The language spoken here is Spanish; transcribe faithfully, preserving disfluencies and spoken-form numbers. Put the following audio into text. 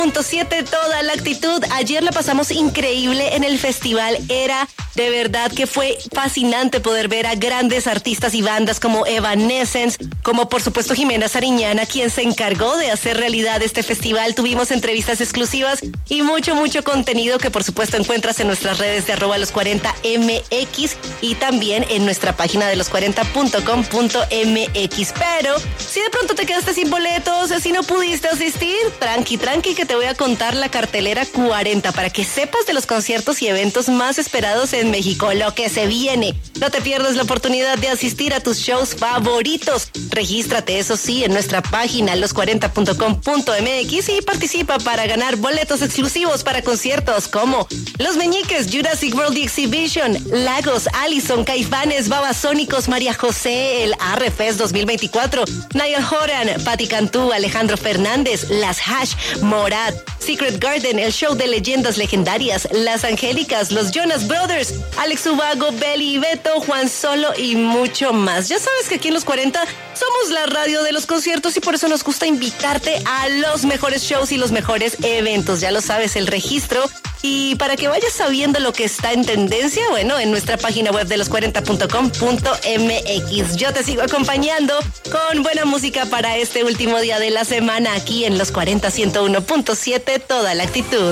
punto siete, toda la actitud. Ayer la pasamos increíble en el festival Era. De verdad que fue fascinante poder ver a grandes artistas y bandas como Evanescence, como por supuesto Jimena Sariñana, quien se encargó de hacer realidad este festival. Tuvimos entrevistas exclusivas y mucho, mucho contenido que por supuesto encuentras en nuestras redes de arroba los cuarenta M X y también en nuestra página de los cuarenta punto com punto M X. Pero si de pronto te quedaste sin boletos, si no pudiste asistir, tranqui, tranqui, que te voy a contar la cartelera cuarenta para que sepas de los conciertos y eventos más esperados en México, lo que se viene. No te pierdas la oportunidad de asistir a tus shows favoritos. Regístrate, eso sí, en nuestra página los cuarenta punto com punto M X y participa para ganar boletos exclusivos para conciertos como Los Meñiques, Jurassic World The Exhibition, Lagos, Allison, Caifanes, Babasónicos, María José, el Arrefest dos mil veinticuatro, Niall Horan, Patti Cantú, Alejandro Fernández, Las Hash, Morat, Secret Garden, el show de leyendas legendarias, Las Angélicas, los Jonas Brothers, Alex Ubago, Beli y Beto, Juan Solo y mucho más. Ya sabes que aquí en Los cuarenta somos la radio de los conciertos y por eso nos gusta invitarte a los mejores shows y los mejores eventos. Ya lo sabes, el registro. Y para que vayas sabiendo lo que está en tendencia, bueno, en nuestra página web de los cuarenta punto com punto M X. Yo te sigo acompañando con buena música para este último día de la semana aquí en Los cuarenta ciento uno punto siete, toda la actitud.